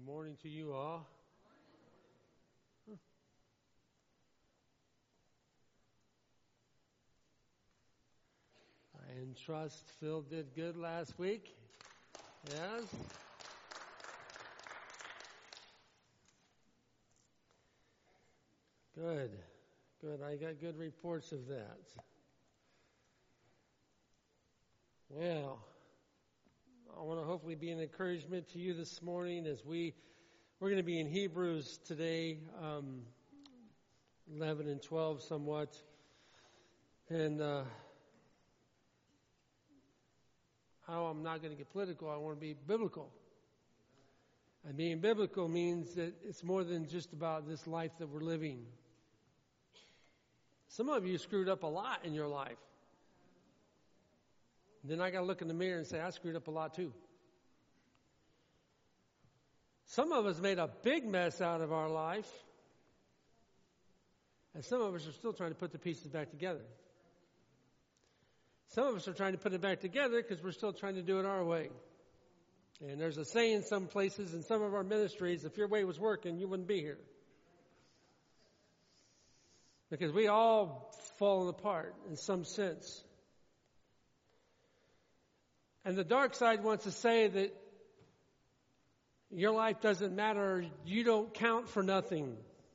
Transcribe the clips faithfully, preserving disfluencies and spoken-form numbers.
Good morning to you all. Huh. I trust Phil did good last week. Yes. Good. Good. I got good reports of that. Well, I want to hopefully be an encouragement to you this morning as we, we're going to be in Hebrews today, um, eleven and twelve somewhat. And uh, how I'm not going to get political, I want to be biblical. And being biblical means that it's more than just about this life that we're living. Some of you screwed up a lot in your life. Then I got to look in the mirror and say, I screwed up a lot too. Some of us made a big mess out of our life. And some of us are still trying to put the pieces back together. Some of us are trying to put it back together because we're still trying to do it our way. And there's a saying some places in some of our ministries, if your way was working, you wouldn't be here. Because we all fallen apart in some sense. And the dark side wants to say that your life doesn't matter, you don't count for nothing.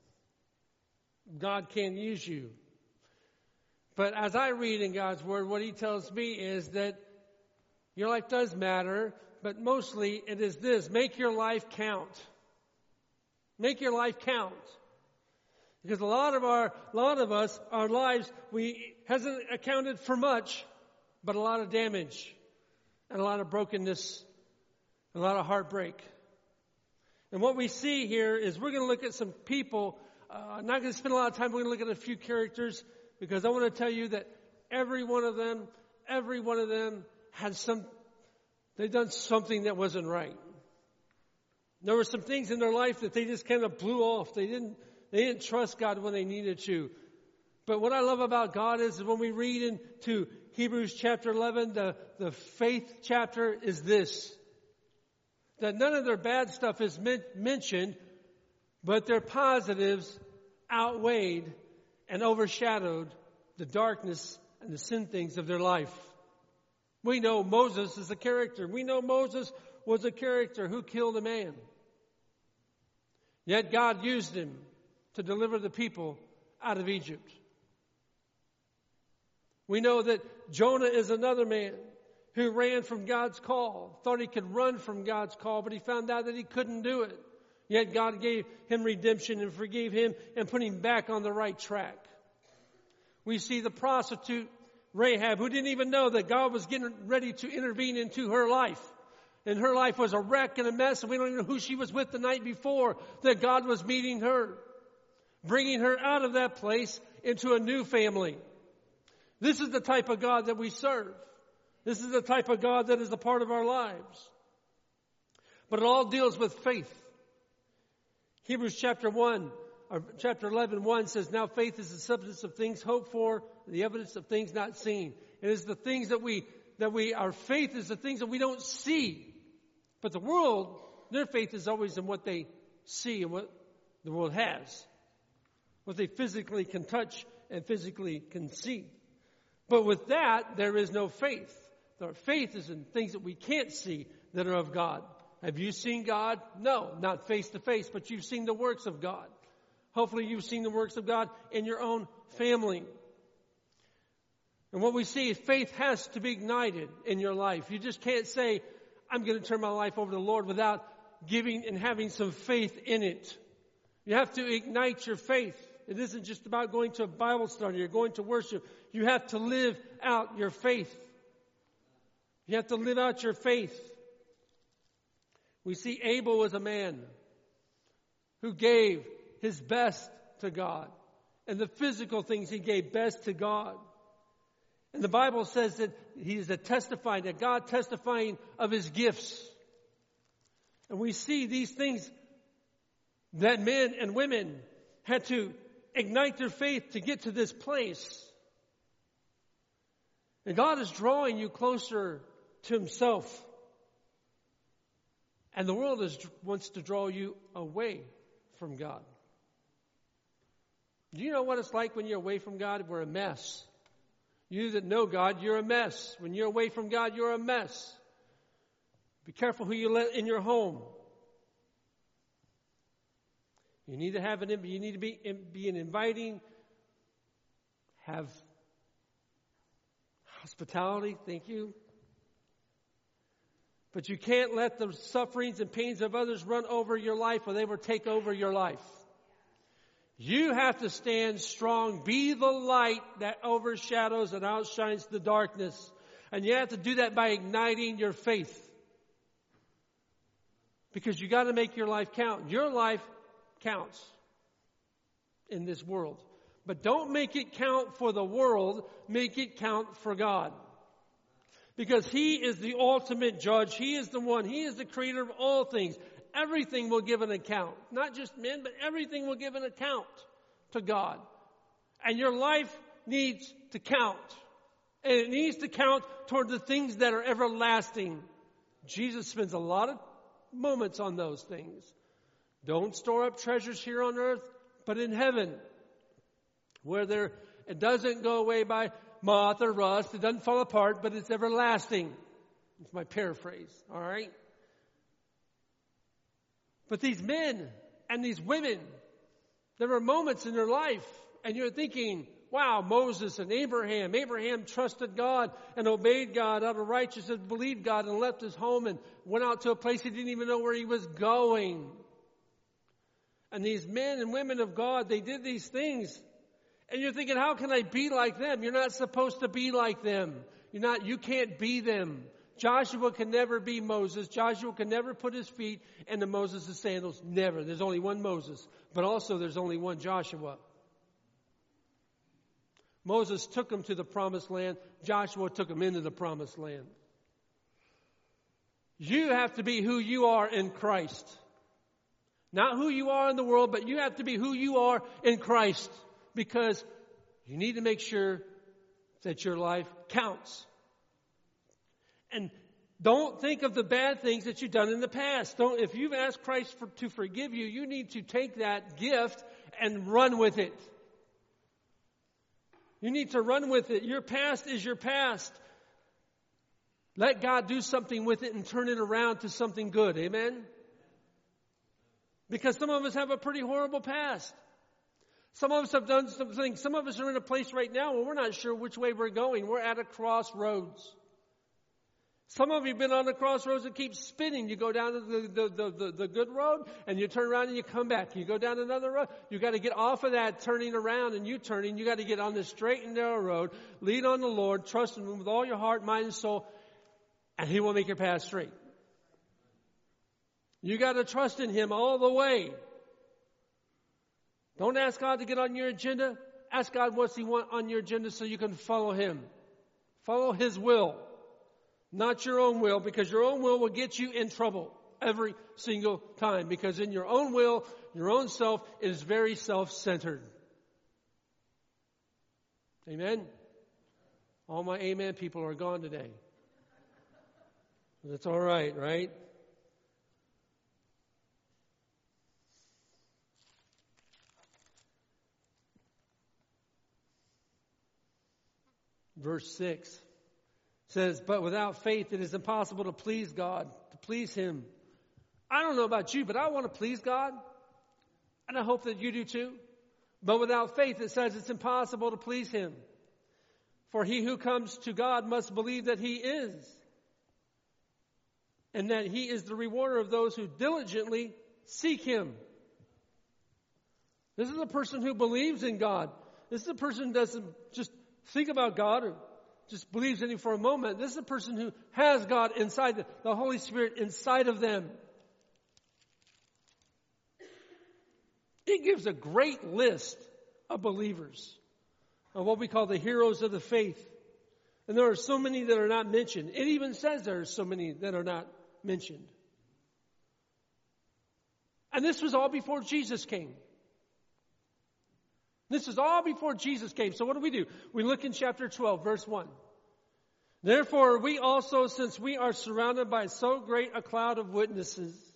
God can't use you. But as I read in God's Word, what He tells me is that your life does matter, but mostly it is this: make your life count. Make your life count. Because a lot of our, a lot of us, our lives, we hasn't accounted for much, but a lot of damage. And a lot of brokenness, a lot of heartbreak. And what we see here is we're going to look at some people. Uh, I'm not going to spend a lot of time. We're going to look at a few characters because I want to tell you that every one of them, every one of them has some, they've done something that wasn't right. There were some things in their life that they just kind of blew off. They didn't, they didn't trust God when they needed to. But what I love about God is when we read into Hebrews chapter eleven, the, the faith chapter is this: that none of their bad stuff is men- mentioned, but their positives outweighed and overshadowed the darkness and the sin things of their life. We know Moses is a character. We know Moses was a character who killed a man. Yet God used him to deliver the people out of Egypt. We know that Jonah is another man who ran from God's call, thought he could run from God's call, but he found out that he couldn't do it. Yet God gave him redemption and forgave him and put him back on the right track. We see the prostitute Rahab, who didn't even know that God was getting ready to intervene into her life. And her life was a wreck and a mess, and we don't even know who she was with the night before, that God was meeting her, bringing her out of that place into a new family. This is the type of God that we serve. This is the type of God that is a part of our lives. But it all deals with faith. Hebrews chapter one, or chapter eleven, one says, now faith is the substance of things hoped for, the evidence of things not seen. It is the things that we, that we, our faith is the things that we don't see. But the world, their faith is always in what they see and what the world has. What they physically can touch and physically can see. But with that, there is no faith. Our faith is in things that we can't see that are of God. Have you seen God? No, not face to face, but you've seen the works of God. Hopefully you've seen the works of God in your own family. And what we see is faith has to be ignited in your life. You just can't say, I'm going to turn my life over to the Lord without giving and having some faith in it. You have to ignite your faith. It isn't just about going to a Bible study or going to worship. You have to live out your faith. You have to live out your faith. We see Abel was a man who gave his best to God. And the physical things he gave best to God. And the Bible says that he is a testifying, that God testifying of his gifts. And we see these things that men and women had to ignite their faith to get to this place. And God is drawing you closer to Himself. And the world is, wants to draw you away from God. Do you know what it's like when you're away from God? We're a mess. You that know God, you're a mess. When you're away from God, you're a mess. Be careful who you let in your home. You need to have an. You need to be be an inviting. Have hospitality. Thank you. But you can't let the sufferings and pains of others run over your life, or they will take over your life. You have to stand strong. Be the light that overshadows and outshines the darkness. And you have to do that by igniting your faith. Because you got to make your life count. Your life counts in this world. But don't make it count for the world. Make it count for God. Because He is the ultimate judge. He is the one. He is the creator of all things. Everything will give an account. Not just men, but everything will give an account to God. And your life needs to count. And it needs to count toward the things that are everlasting. Jesus spends a lot of moments on those things. Don't store up treasures here on earth, but in heaven. Where there, it doesn't go away by moth or rust. It doesn't fall apart, but it's everlasting. It's my paraphrase. All right? But these men and these women, there were moments in their life, and you're thinking, wow, Moses and Abraham. Abraham trusted God and obeyed God out of righteousness, believed God, and left his home and went out to a place he didn't even know where he was going. And these men and women of God, they did these things. And you're thinking, how can I be like them? You're not supposed to be like them. You're not, you can't be them. Joshua can never be Moses. Joshua can never put his feet into Moses' sandals. Never. There's only one Moses. But also there's only one Joshua. Moses took him to the promised land. Joshua took him into the promised land. You have to be who you are in Christ. Not who you are in the world, but you have to be who you are in Christ. Because you need to make sure that your life counts. And don't think of the bad things that you've done in the past. Don't, if you've asked Christ for, to forgive you, you need to take that gift and run with it. You need to run with it. Your past is your past. Let God do something with it and turn it around to something good. Amen? Because some of us have a pretty horrible past. Some of us have done some things. Some of us are in a place right now where we're not sure which way we're going. We're at a crossroads. Some of you have been on the crossroads that keep spinning. You go down to the, the, the, the, the good road and you turn around and you come back. You go down another road. You got to get off of that turning around and you turning. You got to get on the straight and narrow road. Lean on the Lord. Trust Him with all your heart, mind, and soul. And He will make your path straight. You got to trust in Him all the way. Don't ask God to get on your agenda. Ask God what's He want on your agenda so you can follow Him. Follow His will. Not your own will, because your own will will get you in trouble every single time. Because in your own will, your own self is very self-centered. Amen? All my amen people are gone today. That's all right, right? Verse six. Says, but without faith it is impossible to please God, to please Him. I don't know about you, but I want to please God. And I hope that you do too. But without faith it says it's impossible to please Him. For he who comes to God must believe that He is. And that He is the rewarder of those who diligently seek Him. This is a person who believes in God. This is a person who doesn't just think about God or just believes in Him for a moment. This is a person who has God inside, the, the Holy Spirit inside of them. It gives a great list of believers, of what we call the heroes of the faith. And there are so many that are not mentioned. It even says there are so many that are not mentioned. And this was all before Jesus came. This is all before Jesus came. So what do we do? We look in chapter twelve, verse one. Therefore, we also, since we are surrounded by so great a cloud of witnesses,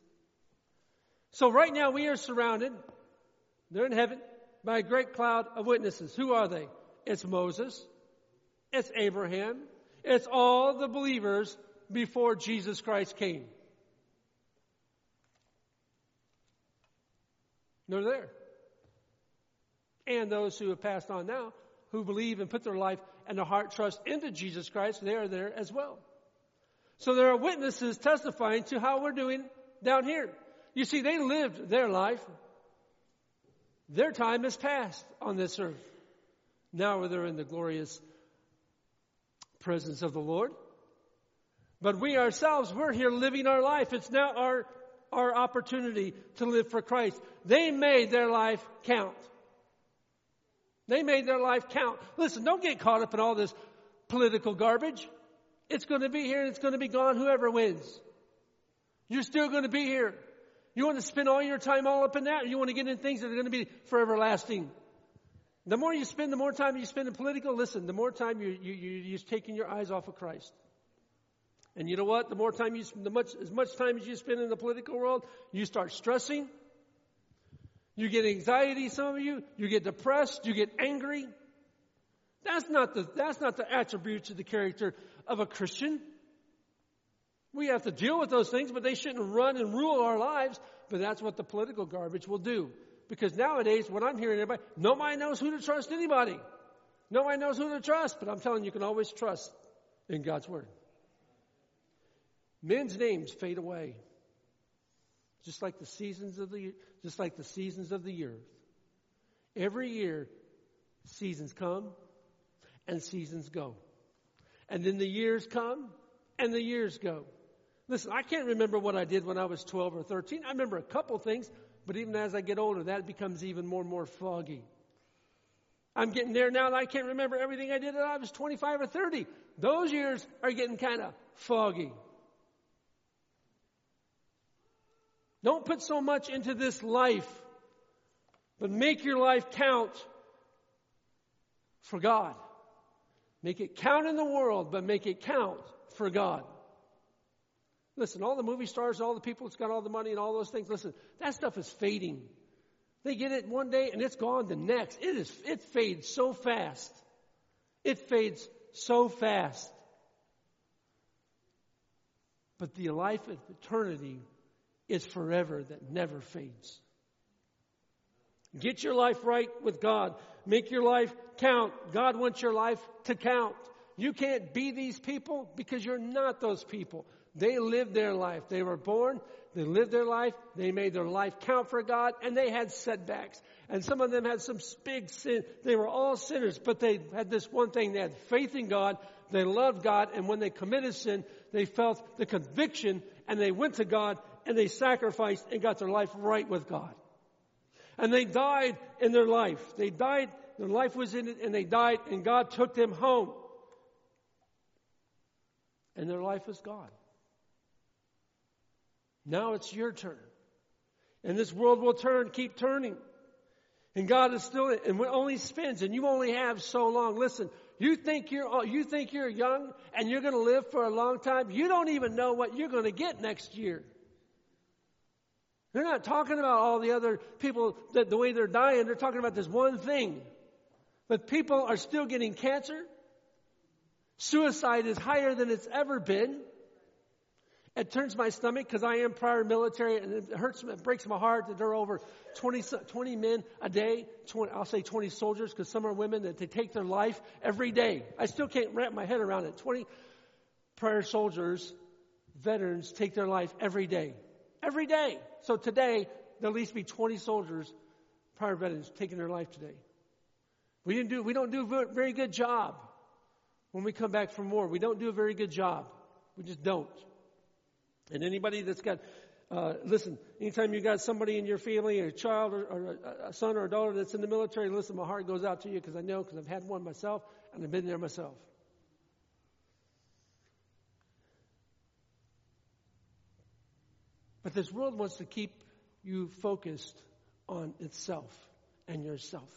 So right now we are surrounded, they're in heaven, by a great cloud of witnesses. Who are they? It's Moses. It's Abraham. It's all the believers before Jesus Christ came. They're there. And those who have passed on now, who believe and put their life and their heart trust into Jesus Christ, they are there as well. So there are witnesses testifying to how we're doing down here. You see, they lived their life. Their time is past on this earth. Now they're in the glorious presence of the Lord. But we ourselves, we're here living our life. It's now our, our opportunity to live for Christ. They made their life count. They made their life count. Listen, don't get caught up in all this political garbage. It's going to be here and it's going to be gone, whoever wins. You're still going to be here. You want to spend all your time all up in that, or you want to get in things that are going to be forever lasting? The more you spend, the more time you spend in political, listen, the more time you, you, you, you're taking your eyes off of Christ. And you know what? The more time you spend, the much, as much time as you spend in the political world, you start stressing. You get anxiety, some of you. You get depressed. You get angry. That's not the, that's not the attributes of the character of a Christian. We have to deal with those things, but they shouldn't run and rule our lives. But that's what the political garbage will do. Because nowadays, what I'm hearing, everybody, nobody knows who to trust anybody. Nobody knows who to trust. But I'm telling you, you can always trust in God's Word. Men's names fade away. Just like the seasons of the, just like the seasons of the earth. Every year, seasons come and seasons go. And then the years come and the years go. Listen, I can't remember what I did when I was twelve or thirteen. I remember a couple things, but even as I get older, that becomes even more and more foggy. I'm getting there now and I can't remember everything I did when I was twenty-five or thirty. Those years are getting kind of foggy. Don't put so much into this life, but make your life count for God. Make it count in the world, but make it count for God. Listen, all the movie stars, all the people that's got all the money and all those things, listen, that stuff is fading. They get it one day and it's gone the next. It is, it fades so fast. It fades so fast. But the life of eternity is forever, that never fades. Get your life right with God. Make your life count. God wants your life to count. You can't be these people because you're not those people. They lived their life. They were born. They lived their life. They made their life count for God, and they had setbacks. And some of them had some big sin. They were all sinners, but they had this one thing. They had faith in God. They loved God, and when they committed sin, they felt the conviction, and they went to God, and they sacrificed and got their life right with God. And they died in their life. They died, their life was in it, and they died, and God took them home. And their life is gone. Now it's your turn. And this world will turn, keep turning. And God is still, and it only spins, and you only have so long. Listen, you think you're, you think you're young, and you're going to live for a long time. You don't even know what you're going to get next year. They're not talking about all the other people, that the way they're dying. They're talking about this one thing. But people are still getting cancer. Suicide is higher than it's ever been. It turns my stomach because I am prior military, and it hurts, it breaks my heart that there are over twenty, twenty men a day. twenty, I'll say twenty soldiers because some are women that they take their life every day. I still can't wrap my head around it. twenty prior soldiers, veterans, take their life every day. Every day. So today, there'll at least be twenty soldiers, prior veterans, taking their life today. We didn't do, we don't do a very good job when we come back from war. We don't do a very good job. We just don't. And anybody that's got, uh, listen, anytime you got somebody in your family, a child or, or a, a son or a daughter that's in the military, listen, my heart goes out to you because I know, because I've had one myself and I've been there myself. But this world wants to keep you focused on itself and yourself.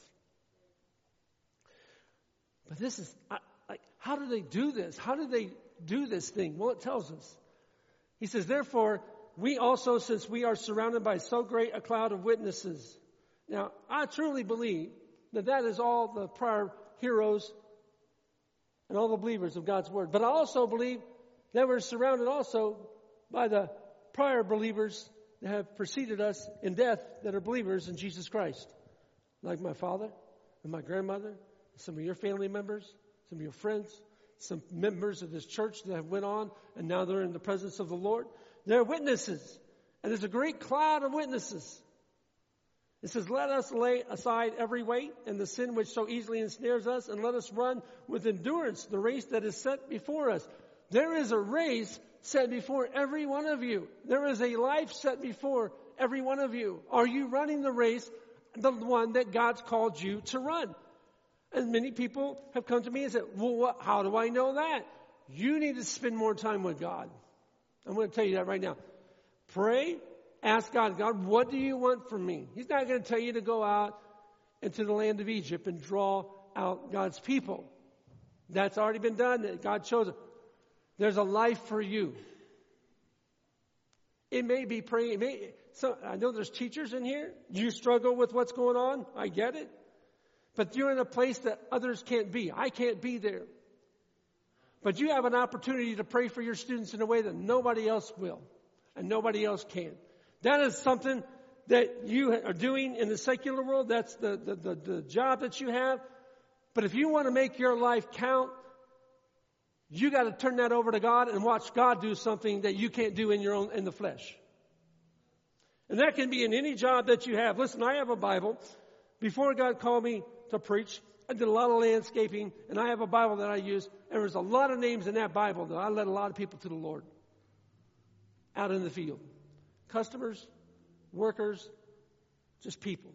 But this is, I, like, how do they do this? How do they do this thing? Well, it tells us. He says, therefore, we also, since we are surrounded by so great a cloud of witnesses. Now, I truly believe that that is all the prior heroes and all the believers of God's Word. But I also believe that we're surrounded also by the prior believers that have preceded us in death that are believers in Jesus Christ. Like my father and my grandmother, some of your family members, some of your friends, some members of this church that have went on and now they're in the presence of the Lord. They're witnesses. And there's a great cloud of witnesses. It says, let us lay aside every weight and the sin which so easily ensnares us, and let us run with endurance the race that is set before us. There is a race set before every one of you. There is a life set before every one of you. Are you running the race, the one that God's called you to run? And many people have come to me and said, well, what, how do I know that? You need to spend more time with God. I'm going to tell you that right now. Pray. Ask God, God, what do you want from me? He's not going to tell you to go out into the land of Egypt and draw out God's people. That's already been done. God chose it. There's a life for you. It may be praying. It may, so I know there's teachers in here. You struggle with what's going on. I get it. But you're in a place that others can't be. I can't be there. But you have an opportunity to pray for your students in a way that nobody else will and nobody else can. That is something that you are doing in the secular world. That's the, the, the, the job that you have. But if you want to make your life count, you got to turn that over to God and watch God do something that you can't do in your own, in the flesh. And that can be in any job that you have. Listen, I have a Bible. Before God called me to preach, I did a lot of landscaping, and I have a Bible that I use. And there's a lot of names in that Bible that I led a lot of people to the Lord out in the field. Customers, workers, just people.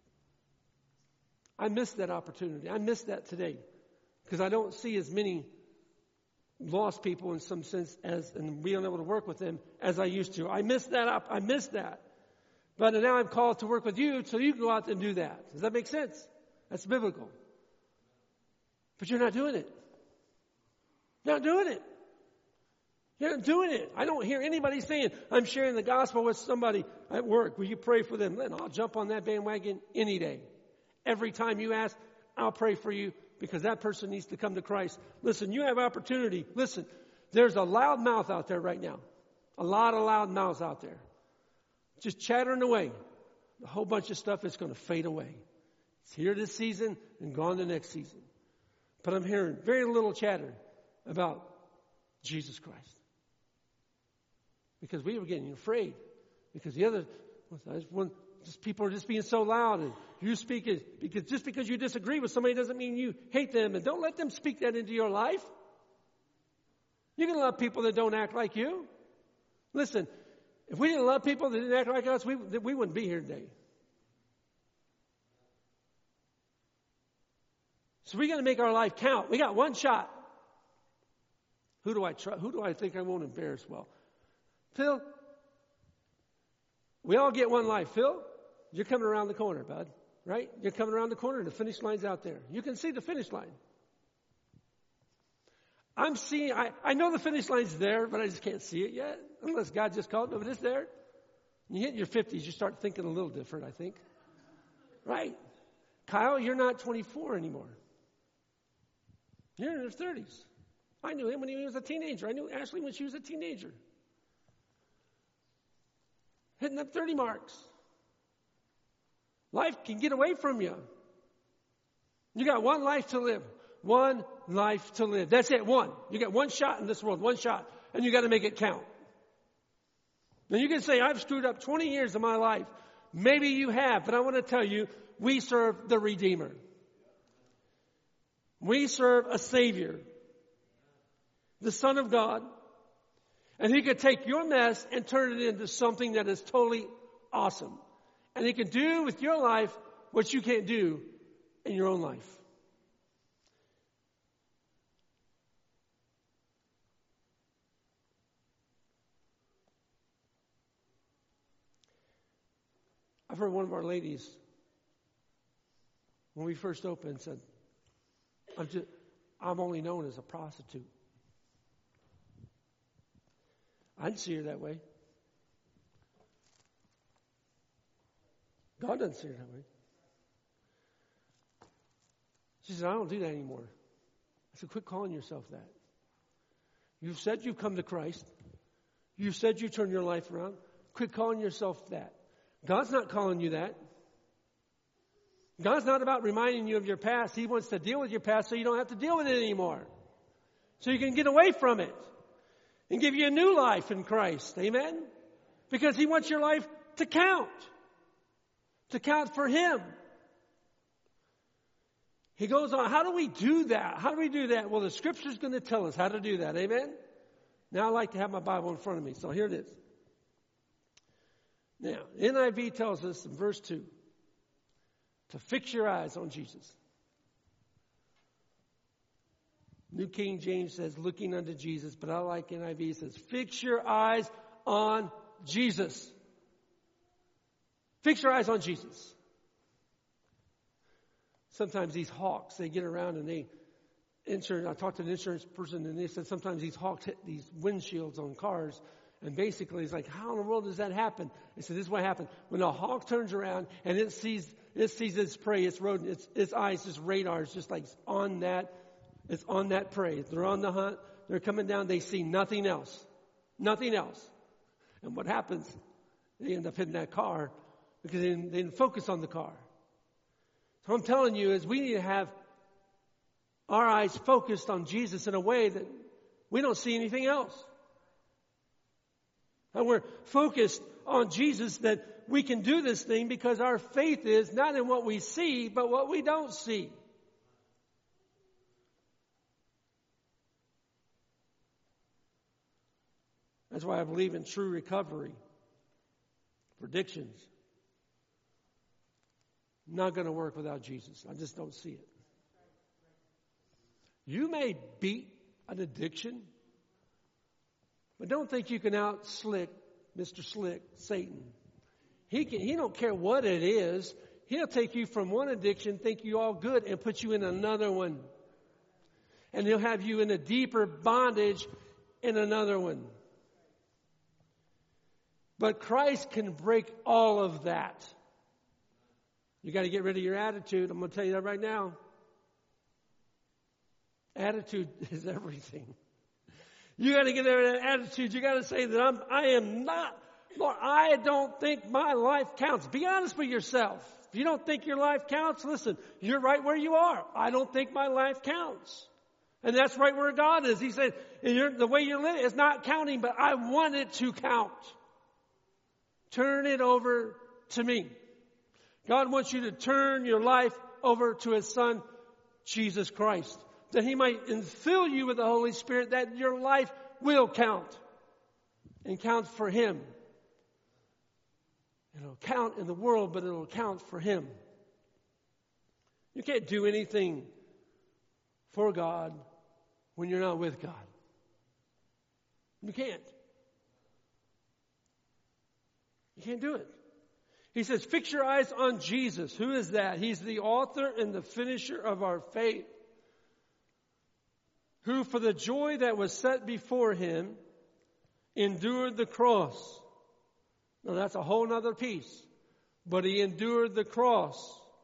I missed that opportunity. I missed that today because I don't see as many lost people in some sense as, and being able to work with them as I used to. I missed that. Up. I missed that. But now I'm called to work with you so you can go out and do that. Does that make sense? That's biblical. But you're not doing it. You're not doing it. You're not doing it. I don't hear anybody saying, I'm sharing the gospel with somebody at work. Will you pray for them? Then I'll jump on that bandwagon any day. Every time you ask, I'll pray for you because that person needs to come to Christ. Listen, you have opportunity. Listen, there's a loud mouth out there right now. A lot of loud mouths out there. Just chattering away. A whole bunch of stuff is going to fade away. It's here this season and gone the next season. But I'm hearing very little chatter about Jesus Christ. Because we were getting afraid. Because the other, one, just people are just being so loud. And you speak it, because just because you disagree with somebody doesn't mean you hate them. And don't let them speak that into your life. You can love people that don't act like you. Listen, if we didn't love people that didn't act like us, we, we wouldn't be here today. So we got to make our life count. We got one shot. Who do I try? Who do I think I won't embarrass? Well, Phil, we all get one life. Phil, you're coming around the corner, bud, right? You're coming around the corner and the finish line's out there. You can see the finish line. I'm seeing, I, I know the finish line's there, but I just can't see it yet, unless God just called me, but it's there. When you hit your fifties, you start thinking a little different, I think. Right? Kyle, you're not twenty-four anymore. You're in your thirties. I knew him when he was a teenager. I knew Ashley when she was a teenager. Hitting up thirty marks. Life can get away from you. You got one life to live. One life to live. That's it, one. You got one shot in this world, one shot. And you got to make it count. Now you can say, I've screwed up twenty years of my life. Maybe you have, but I want to tell you, we serve the Redeemer. We serve a Savior. The Son of God. And He could take your mess and turn it into something that is totally awesome. And He can do with your life what you can't do in your own life. I've heard one of our ladies, when we first opened, said, I'm just, I'm only known as a prostitute. I didn't see her that way. God doesn't see it that way. She said, I don't do that anymore. I said, quit calling yourself that. You've said you've come to Christ. You've said you turn your life around. Quit calling yourself that. God's not calling you that. God's not about reminding you of your past. He wants to deal with your past so you don't have to deal with it anymore. So you can get away from it and give you a new life in Christ. Amen? Because He wants your life to count. To count for Him. He goes on, how do we do that? How do we do that? Well, the Scripture's going to tell us how to do that. Amen? Now I like to have my Bible in front of me. So here it is. Now, N I V tells us in verse two to fix your eyes on Jesus. New King James says looking unto Jesus, but I like N I V. It says fix your eyes on Jesus. Fix your eyes on Jesus. Sometimes these hawks, they get around and they, insurance, I talked to an insurance person and they said sometimes these hawks hit these windshields on cars. And basically it's like, how in the world does that happen? They said, this is what happened. When a hawk turns around and it sees, it sees its prey, its rodent, its, its eyes, its radar is just like on that, it's on that prey. They're on the hunt. They're coming down. They see nothing else. Nothing else. And what happens? They end up hitting that car because they didn't, they didn't focus on the car. So I'm telling you is we need to have our eyes focused on Jesus in a way that we don't see anything else. And we're focused on Jesus that we can do this thing because our faith is not in what we see, but what we don't see. That's why I believe in true recovery. Predictions. Not going to work without Jesus. I just don't see it. You may beat an addiction, but don't think you can out slick Mister Slick, Satan. He can, he don't care what it is. He'll take you from one addiction, think you all good, and put you in another one. And he'll have you in a deeper bondage in another one. But Christ can break all of that. You got to get rid of your attitude. I'm going to tell you that right now. Attitude is everything. You got to get rid of that attitude. You got to say that I'm, I am not, Lord, I don't think my life counts. Be honest with yourself. If you don't think your life counts, listen, you're right where you are. I don't think my life counts. And that's right where God is. He said, you're, the way you're living is not counting, but I want it to count. Turn it over to me. God wants you to turn your life over to His Son, Jesus Christ, that He might infill you with the Holy Spirit, that your life will count and count for Him. It'll count in the world, but it'll count for Him. You can't do anything for God when you're not with God. You can't. You can't do it. He says, fix your eyes on Jesus. Who is that? He's the author and the finisher of our faith, who for the joy that was set before Him endured the cross. Now that's a whole other piece. But He endured the cross.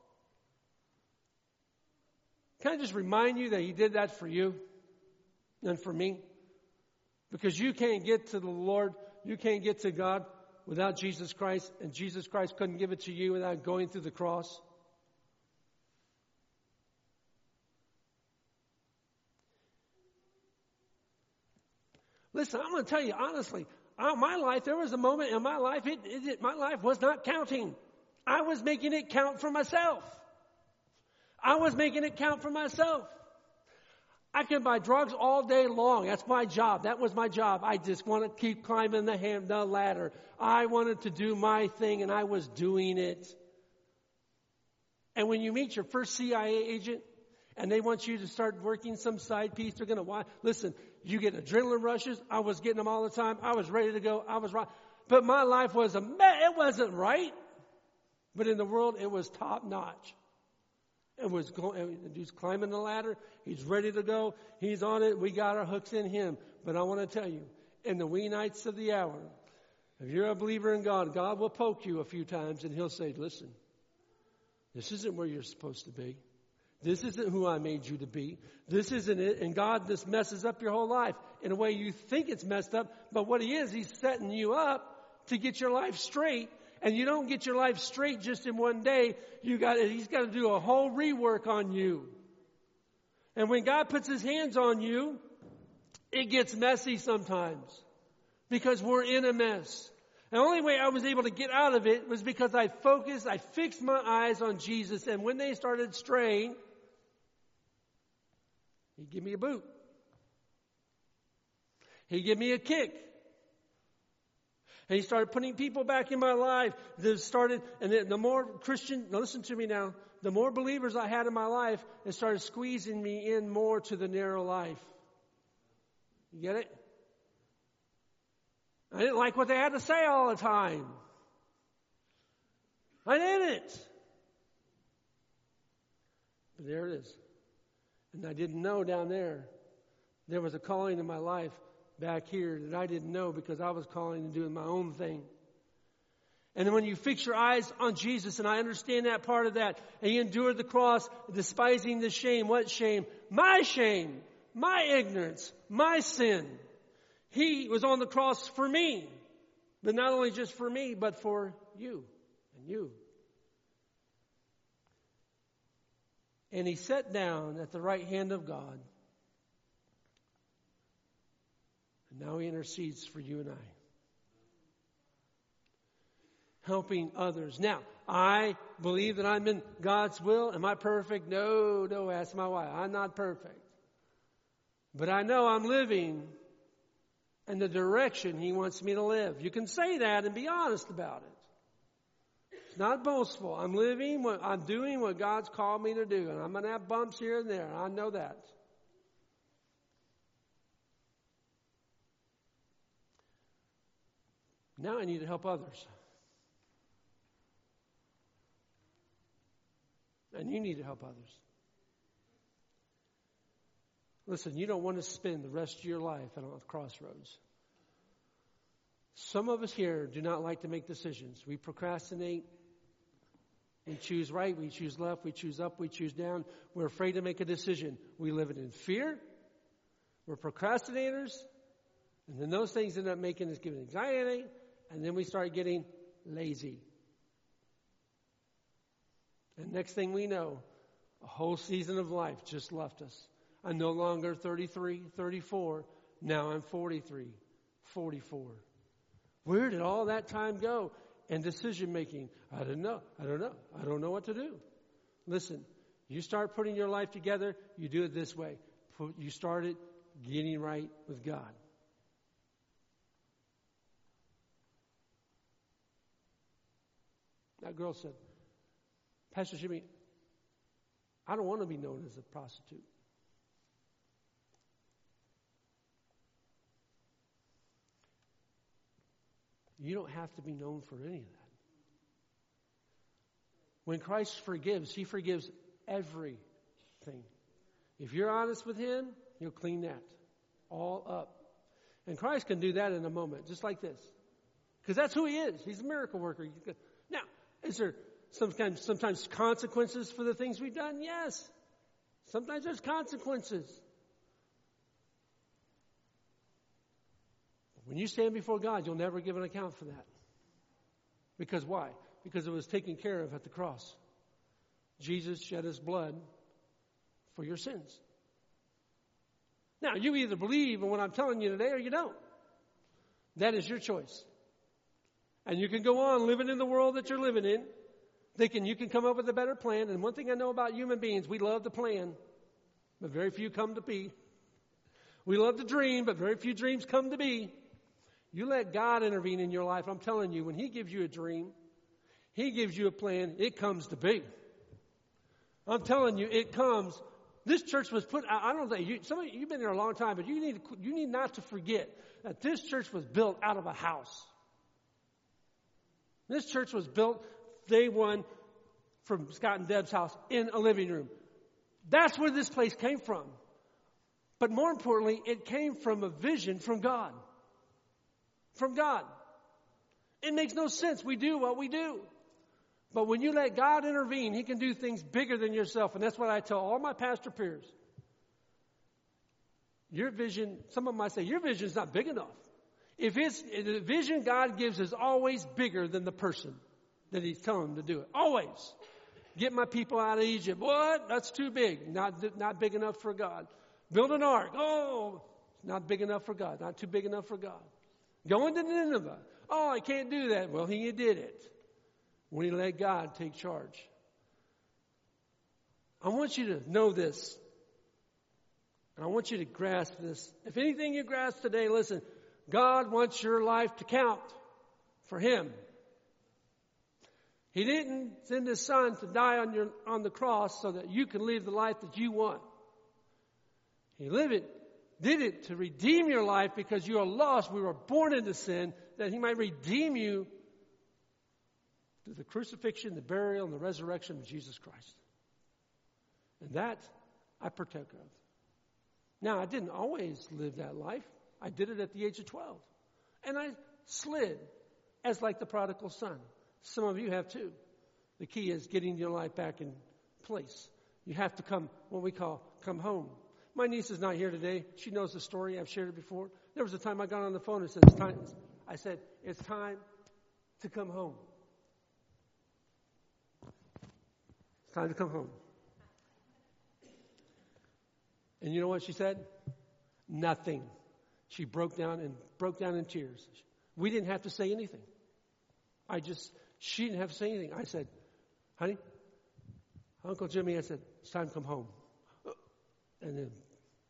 Can I just remind you that He did that for you and for me? Because you can't get to the Lord, you can't get to God without Jesus Christ, and Jesus Christ couldn't give it to you without going through the cross. Listen, I'm going to tell you honestly, uh, my life, there was a moment in my life, it, it, it, my life was not counting. I was making it count for myself. I was making it count for myself. I can buy drugs all day long. That's my job. That was my job. I just want to keep climbing the, ham, the ladder. I wanted to do my thing, and I was doing it. And when you meet your first C I A agent, and they want you to start working some side piece, they're going to watch. Listen, you get adrenaline rushes. I was getting them all the time. I was ready to go. I was right. But my life was a mess. It wasn't right. But in the world, it was top notch. It was going, he's climbing the ladder. He's ready to go. He's on it. We got our hooks in Him. But I want to tell you, in the wee nights of the hour, if you're a believer in God, God will poke you a few times and He'll say, listen, This isn't where you're supposed to be. This isn't who I made you to be. This isn't it. And God just messes up your whole life in a way you think it's messed up. But what He is, He's setting you up to get your life straight. And you don't get your life straight just in one day. You got He's got to do a whole rework on you. And when God puts His hands on you, it gets messy sometimes because we're in a mess. The only way I was able to get out of it was because I focused, I fixed my eyes on Jesus. And when they started straying, He'd give me a boot. He'd give me a kick. And He started putting people back in my life. That started, and the, the more Christian, now listen to me now, the more believers I had in my life, it started squeezing me in more to the narrow life. You get it? I didn't like what they had to say all the time. I didn't. But there it is. And I didn't know down there. There was a calling in my life back here that I didn't know because I was calling and doing my own thing. And then when you fix your eyes on Jesus, and I understand that part of that, and He endured the cross, despising the shame. What shame? My shame, my ignorance, my sin. He was on the cross for me. But not only just for me, but for you and you. And He sat down at the right hand of God. And now He intercedes for you and I. Helping others. Now, I believe that I'm in God's will. Am I perfect? No, no, ask my wife. I'm not perfect. But I know I'm living in the direction He wants me to live. You can say that and be honest about it. It's not boastful. I'm living, what, I'm doing what God's called me to do. And I'm going to have bumps here and there. I know that. Now I need to help others. And you need to help others. Listen, you don't want to spend the rest of your life at a crossroads. Some of us here do not like to make decisions. We procrastinate. We choose right, we choose left, we choose up, we choose down. We're afraid to make a decision. We live in fear. We're procrastinators. And then those things end up making us give anxiety. And then we start getting lazy. And next thing we know, a whole season of life just left us. I'm no longer thirty-three, thirty-four. Now I'm forty-three, forty-four. Where did all that time go? And decision making. I don't know. I don't know. I don't know what to do. Listen, you start putting your life together, you do it this way. You start it getting right with God. That girl said, Pastor Jimmy, I don't want to be known as a prostitute. You don't have to be known for any of that. When Christ forgives, He forgives everything. If you're honest with Him, He'll clean that all up. And Christ can do that in a moment, just like this. Because that's who He is. He's a miracle worker. Now, is there sometimes, sometimes consequences for the things we've done? Yes. Sometimes there's consequences. When you stand before God, you'll never give an account for that. Because why? Because it was taken care of at the cross. Jesus shed His blood for your sins. Now, you either believe in what I'm telling you today or you don't. That is your choice. And you can go on living in the world that you're living in. Thinking you can come up with a better plan. And one thing I know about human beings, we love to plan, but very few come to be. We love to dream, but very few dreams come to be. You let God intervene in your life. I'm telling you, when He gives you a dream, He gives you a plan, it comes to be. I'm telling you, it comes. This church was put, I don't think, you, some of you, you've been there a long time, but you need, to, you need not to forget that this church was built out of a house. This church was built day one from Scott and Deb's house in a living room. That's where this place came from. But more importantly, it came from a vision from God. From God. It makes no sense. We do what we do. But when you let God intervene, He can do things bigger than yourself. And that's what I tell all my pastor peers. Your vision, someone might say, your vision is not big enough. If it's, the vision God gives is always bigger than the person that He's telling them to do it. Always. Get my people out of Egypt. What? That's too big. Not, not big enough for God. Build an ark. Oh, not big enough for God. Not too big enough for God. Go into Nineveh. Oh, I can't do that. Well, He did it when He let God take charge. I want you to know this. And I want you to grasp this. If anything you grasp today, listen, God wants your life to count for Him. He didn't send His Son to die on your on the cross so that you can live the life that you want. He lived it, did it to redeem your life because you are lost. We were born into sin, that He might redeem you through the crucifixion, the burial, and the resurrection of Jesus Christ. And that I partook of. Now, I didn't always live that life. I did it at the age of twelve. And I slid as like the prodigal son. Some of you have too. The key is getting your life back in place. You have to come, what we call, come home. My niece is not here today. She knows the story. I've shared it before. There was a time I got on the phone and said, it's time. I said, it's time to come home. It's time to come home. And you know what she said? Nothing. She broke down and broke down in tears. We didn't have to say anything. I just, she didn't have to say anything. I said, honey, Uncle Jimmy, I said, it's time to come home. And then,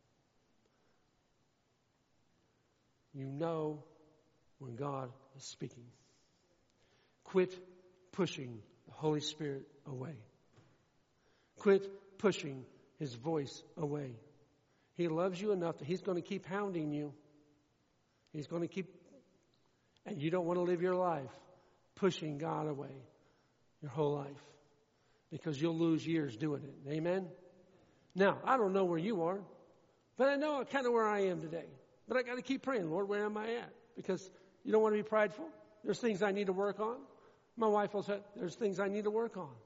you know when God is speaking. Quit pushing the Holy Spirit away. Quit pushing His voice away. He loves you enough that He's going to keep hounding you. He's going to keep, and you don't want to live your life pushing God away your whole life because you'll lose years doing it. Amen? Now, I don't know where you are, but I know kind of where I am today. But I got to keep praying, Lord, where am I at? Because you don't want to be prideful. There's things I need to work on. My wife will say, there's things I need to work on.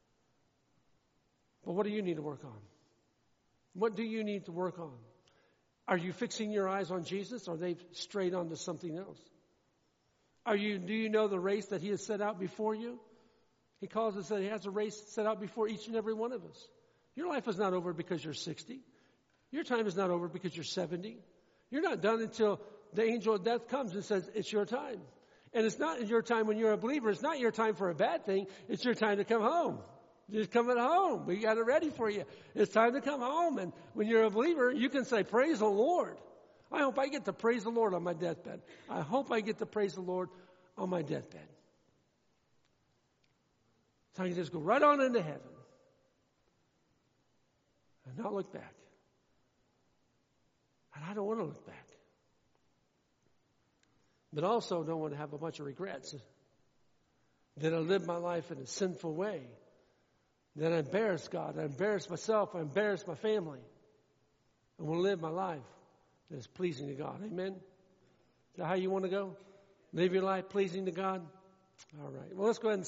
But what do you need to work on? What do you need to work on? Are you fixing your eyes on Jesus, or are they strayed onto something else? Are you? Do you know the race that He has set out before you? He calls us that He has a race set out before each and every one of us. Your life is not over because you're sixty. Your time is not over because you're seventy. You're not done until the angel of death comes and says, it's your time. And it's not your time when you're a believer. It's not your time for a bad thing. It's your time to come home. You're coming home. We got it ready for you. It's time to come home. And when you're a believer, you can say, praise the Lord. I hope I get to praise the Lord on my deathbed. I hope I get to praise the Lord on my deathbed. So I can just go right on into heaven and not look back. And I don't want to look back. But also don't want to have a bunch of regrets that I lived my life in a sinful way. That I embarrassed God, I embarrassed myself, I embarrassed my family. I want to live my life that is pleasing to God. Amen? Is that how you want to go? Live your life pleasing to God? All right. Well, let's go ahead and